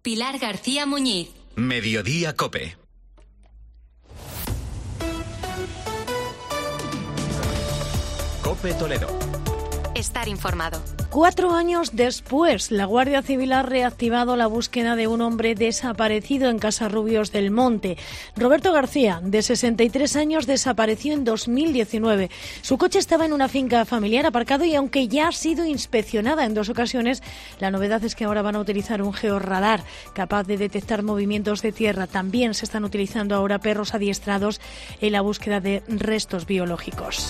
Pilar García Muñiz. Mediodía COPE. COPE Toledo. Estar informado. 4 años después, la Guardia Civil ha reactivado la búsqueda de un hombre desaparecido en Casarrubios del Monte. Roberto García, de 63 años, desapareció en 2019. Su coche estaba en una finca familiar aparcado y aunque ya ha sido inspeccionada en 2 ocasiones, la novedad es que ahora van a utilizar un georradar capaz de detectar movimientos de tierra. También se están utilizando ahora perros adiestrados en la búsqueda de restos biológicos.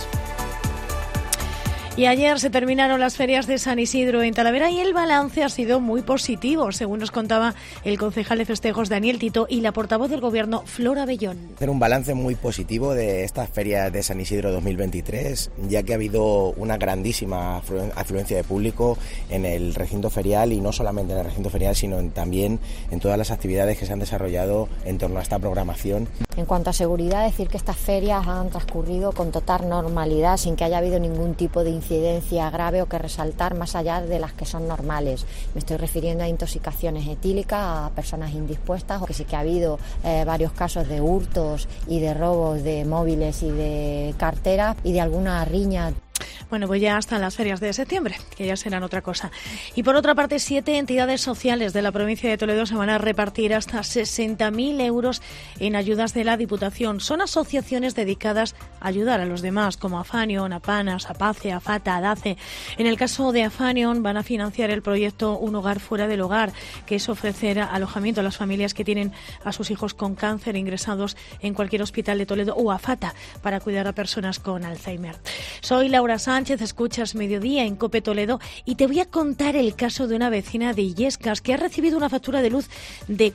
Y ayer se terminaron las ferias de San Isidro en Talavera y el balance ha sido muy positivo, según nos contaba el concejal de festejos Daniel Tito y la portavoz del Gobierno Flora Bellón. Hacer un balance muy positivo de estas ferias de San Isidro 2023, ya que ha habido una grandísima afluencia de público en el recinto ferial y no solamente en el recinto ferial, sino también en todas las actividades que se han desarrollado en torno a esta programación. En cuanto a seguridad, decir que estas ferias han transcurrido con total normalidad, sin que haya habido ningún tipo de incidencia grave o que resaltar más allá de las que son normales. Me estoy refiriendo a intoxicaciones etílicas, a personas indispuestas, que sí que ha habido varios casos de hurtos y de robos de móviles y de carteras y de alguna riña. Bueno, pues ya hasta las ferias de septiembre, que ya serán otra cosa. Y por otra parte, 7 entidades sociales de la provincia de Toledo se van a repartir hasta 60.000 euros en ayudas de la Diputación. Son asociaciones dedicadas a ayudar a los demás, como Afanion, Apanas, Apace, Afata, Adace. En el caso de Afanion, van a financiar el proyecto Un Hogar Fuera del Hogar, que es ofrecer alojamiento a las familias que tienen a sus hijos con cáncer ingresados en cualquier hospital de Toledo, o Afata, para cuidar a personas con Alzheimer. Soy Laura Sánchez, escuchas Mediodía en COPE Toledo y te voy a contar el caso de una vecina de Illescas que ha recibido una factura de luz de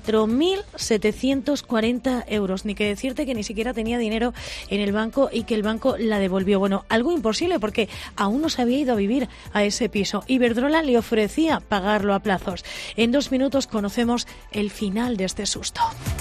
4.740 euros. Ni que decirte que ni siquiera tenía dinero en el banco y que el banco la devolvió. Bueno, algo imposible porque aún no se había ido a vivir a ese piso. Iberdrola le ofrecía pagarlo a plazos. En 2 minutos conocemos el final de este susto.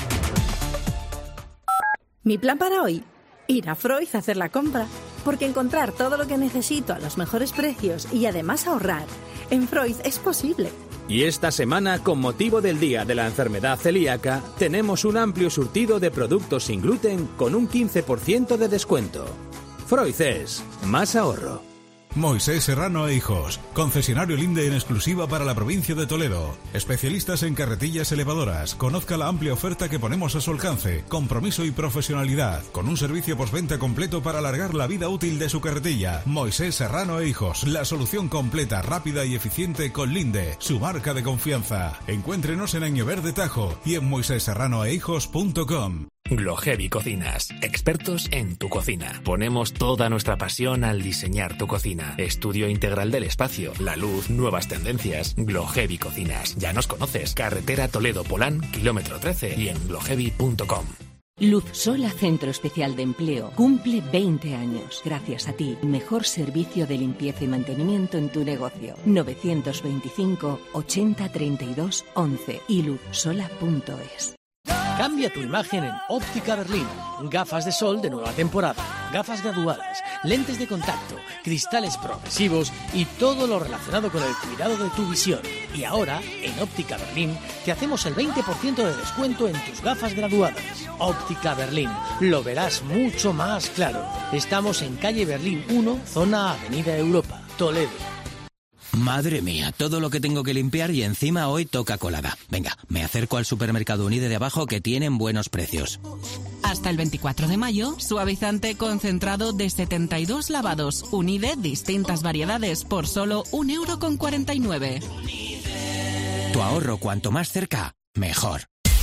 Mi plan para hoy: ir a Freud a hacer la compra. Porque encontrar todo lo que necesito a los mejores precios y además ahorrar, en Freud es posible. Y esta semana, con motivo del Día de la Enfermedad Celíaca, tenemos un amplio surtido de productos sin gluten con un 15% de descuento. Freud es más ahorro. Moisés Serrano e Hijos, concesionario Linde en exclusiva para la provincia de Toledo. Especialistas en carretillas elevadoras. Conozca la amplia oferta que ponemos a su alcance. Compromiso y profesionalidad. Con un servicio postventa completo para alargar la vida útil de su carretilla. Moisés Serrano e Hijos, la solución completa, rápida y eficiente con Linde, su marca de confianza. Encuéntrenos en Año Verde Tajo y en moisésserranoehijos.com. Glohevi Cocinas, expertos en tu cocina. Ponemos toda nuestra pasión al diseñar tu cocina. Estudio integral del espacio, la luz, nuevas tendencias. Glohevi Cocinas. Ya nos conoces. Carretera Toledo-Polán, kilómetro 13 y en glohevi.com. Luz Sola Centro Especial de Empleo cumple 20 años. Gracias a ti, mejor servicio de limpieza y mantenimiento en tu negocio. 925 80 32 11 y luzsola.es. Cambia tu imagen en Óptica Berlín. Gafas de sol de nueva temporada, gafas graduadas, lentes de contacto, cristales progresivos y todo lo relacionado con el cuidado de tu visión. Y ahora, en Óptica Berlín, te hacemos el 20% de descuento en tus gafas graduadas. Óptica Berlín, lo verás mucho más claro. Estamos en calle Berlín 1, zona Avenida Europa, Toledo. Madre mía, todo lo que tengo que limpiar y encima hoy toca colada. Venga, me acerco al supermercado Unide de abajo que tienen buenos precios. Hasta el 24 de mayo, suavizante concentrado de 72 lavados. Unide, distintas variedades por solo 1,49 €. Tu ahorro cuanto más cerca, mejor.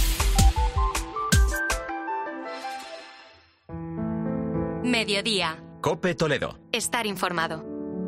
Mediodía. COPE Toledo. Estar informado.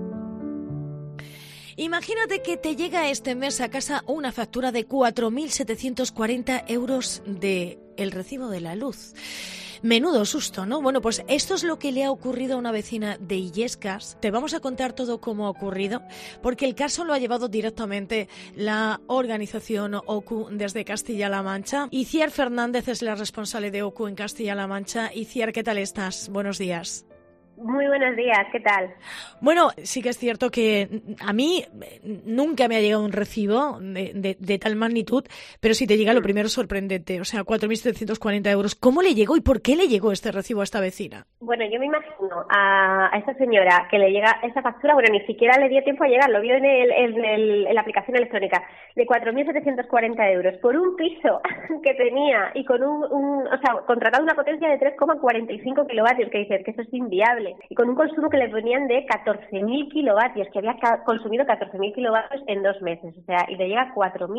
Imagínate que te llega este mes a casa una factura de 4.740 euros de el recibo de la luz. Menudo susto, ¿no? Bueno, pues esto es lo que le ha ocurrido a una vecina de Illescas. Te vamos a contar todo cómo ha ocurrido, porque el caso lo ha llevado directamente la organización OCU desde Castilla-La Mancha. Iciar Fernández es la responsable de OCU en Castilla-La Mancha. Iciar, ¿qué tal estás? Buenos días. Muy buenos días, ¿qué tal? Bueno, sí que es cierto que a mí nunca me ha llegado un recibo de tal magnitud, pero si te llega lo primero sorprendente, o sea, 4.740 euros. ¿Cómo le llegó y por qué le llegó este recibo a esta vecina? Bueno, yo me imagino a esta señora que le llega esa factura, bueno, ni siquiera le dio tiempo a llegar, lo vio en la aplicación electrónica, de 4.740 euros por un piso que tenía y con o sea, contratado una potencia de 3,45 kilovatios, que dices que eso es inviable, y con un consumo que le ponían de 14.000 kilovatios, que había consumido 14.000 kilovatios en 2 meses, o sea, y le llega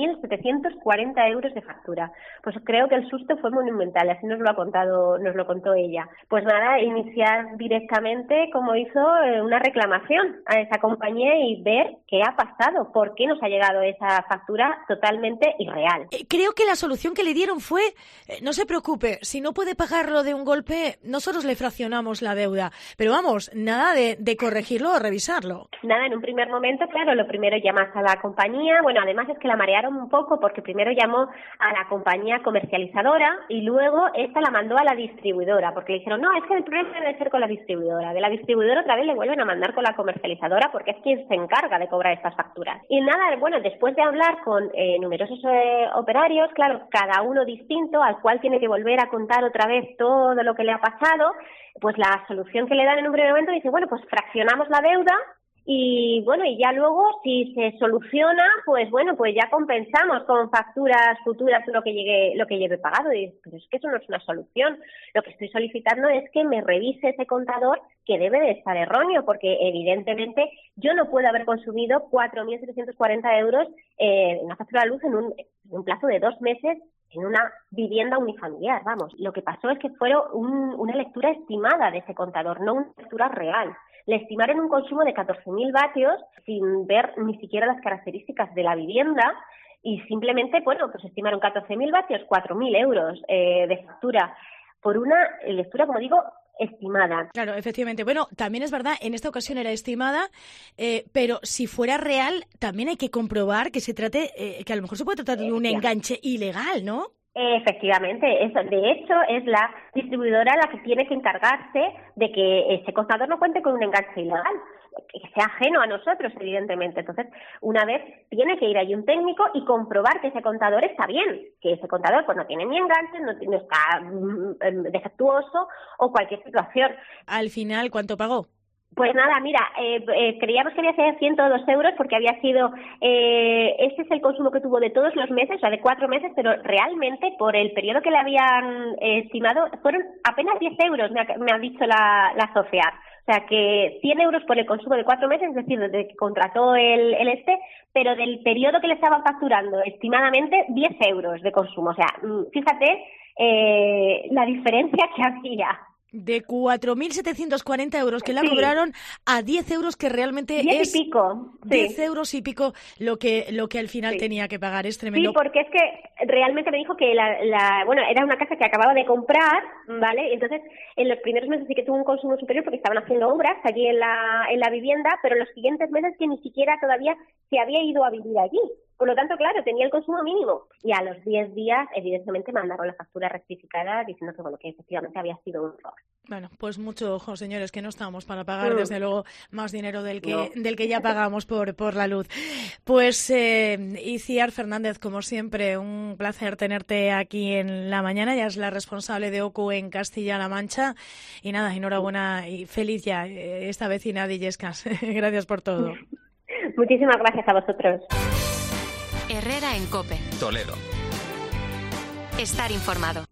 4.740 euros de factura. Pues creo que el susto fue monumental, así nos lo contó ella. Pues nada, iniciar directamente, como hizo, una reclamación a esa compañía y ver qué ha pasado, por qué nos ha llegado esa factura totalmente irreal. Creo que la solución que le dieron fue, no se preocupe, si no puede pagarlo de un golpe, nosotros le fraccionamos la deuda. Pero vamos, nada de corregirlo o revisarlo. Nada, en un primer momento, claro, lo primero llamas a la compañía, bueno, además es que la marearon un poco porque primero llamó a la compañía comercializadora y luego esta la mandó a la distribuidora, porque le dijeron, no, es que el problema debe ser con la distribuidora. De la distribuidora otra vez le vuelven a mandar con la comercializadora porque es quien se encarga de cobrar estas facturas. Y nada, bueno, después de hablar con numerosos operarios, claro, cada uno distinto, al cual tiene que volver a contar otra vez todo lo que le ha pasado, pues la solución que le dan en un primer momento dice, bueno, pues fraccionamos la deuda y bueno, y ya luego si se soluciona, pues bueno, pues ya compensamos con facturas futuras lo que lleve pagado. Y pero es que eso no es una solución. Lo que estoy solicitando es que me revise ese contador, que debe de estar erróneo, porque evidentemente yo no puedo haber consumido 4.740 euros en una factura de luz en un plazo de 2 meses en una vivienda unifamiliar, vamos. Lo que pasó es que fue una lectura estimada de ese contador, no una lectura real. Le estimaron un consumo de 14.000 vatios sin ver ni siquiera las características de la vivienda y simplemente, bueno, pues estimaron 14.000 vatios, 4.000 euros de factura por una lectura, como digo, estimada. Claro, efectivamente. Bueno, también es verdad, en esta ocasión era estimada, pero si fuera real, también hay que comprobar que se trate, que a lo mejor se puede tratar de un enganche ilegal, ¿no? Efectivamente, eso, de hecho es la distribuidora la que tiene que encargarse de que ese contador no cuente con un enganche ilegal, que sea ajeno a nosotros, evidentemente. Entonces, una vez tiene que ir allí un técnico y comprobar que ese contador está bien, que ese contador pues no tiene ni enganche, no está defectuoso o cualquier situación. Al final, ¿cuánto pagó? Pues nada, mira, creíamos que había sido 102 euros porque había sido, ese es el consumo que tuvo de todos los meses, o sea, de 4 meses, pero realmente por el periodo que le habían estimado fueron apenas 10 euros, me ha dicho la socia. O sea, que 100 euros por el consumo de 4 meses, es decir, desde que contrató el pero del periodo que le estaban facturando, estimadamente 10 euros de consumo. O sea, fíjate la diferencia que había. De 4.740 euros que la cobraron a 10 euros que realmente 10 es... 10 y pico. 10 euros y pico lo que al final tenía que pagar. Es tremendo. Sí, porque es que realmente me dijo que bueno, era una casa que acababa de comprar, ¿vale? Entonces, en los primeros meses sí que tuvo un consumo superior porque estaban haciendo obras allí en la vivienda, pero en los siguientes meses que ni siquiera todavía se había ido a vivir allí. Por lo tanto, claro, tenía el consumo mínimo. Y a los 10 días, evidentemente, mandaron la factura rectificada diciendo que, bueno, que efectivamente había sido un error. Bueno, pues mucho ojo, señores, que no estamos para pagar, desde luego, más dinero del que ya pagamos por la luz. Pues, Itziar Fernández, como siempre, un placer tenerte aquí en la mañana. Ya es la responsable de OCU en Castilla-La Mancha. Y nada, enhorabuena y feliz ya esta vecina de Illescas. Gracias por todo. Muchísimas gracias a vosotros. Herrera en COPE. Toledo. Estar informado.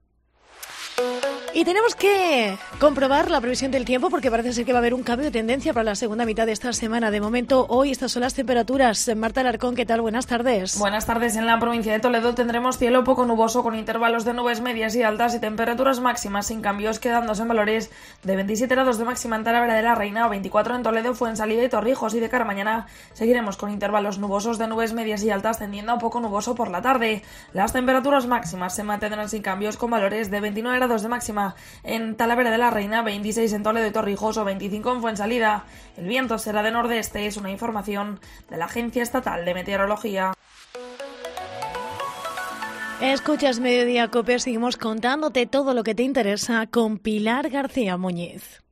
Y tenemos que comprobar la previsión del tiempo porque parece ser que va a haber un cambio de tendencia para la segunda mitad de esta semana. De momento, hoy estas son las temperaturas. Marta Alarcón, ¿qué tal? Buenas tardes. Buenas tardes. En la provincia de Toledo tendremos cielo poco nuboso con intervalos de nubes medias y altas y temperaturas máximas sin cambios, quedándose en valores de 27 grados de máxima en Talavera de la Reina o 24 en Toledo, Fuensalida y Torrijos. Y de cara a mañana seguiremos con intervalos nubosos de nubes medias y altas tendiendo a un poco nuboso por la tarde. Las temperaturas máximas se mantendrán sin cambios con valores de 29 grados de máxima en Talavera de la Reina, 26 en Toledo y Torrijos o 25 en Fuensalida. El viento será de nordeste, es una información de la Agencia Estatal de Meteorología. Escuchas Mediodía COPE, seguimos contándote todo lo que te interesa con Pilar García Muñiz.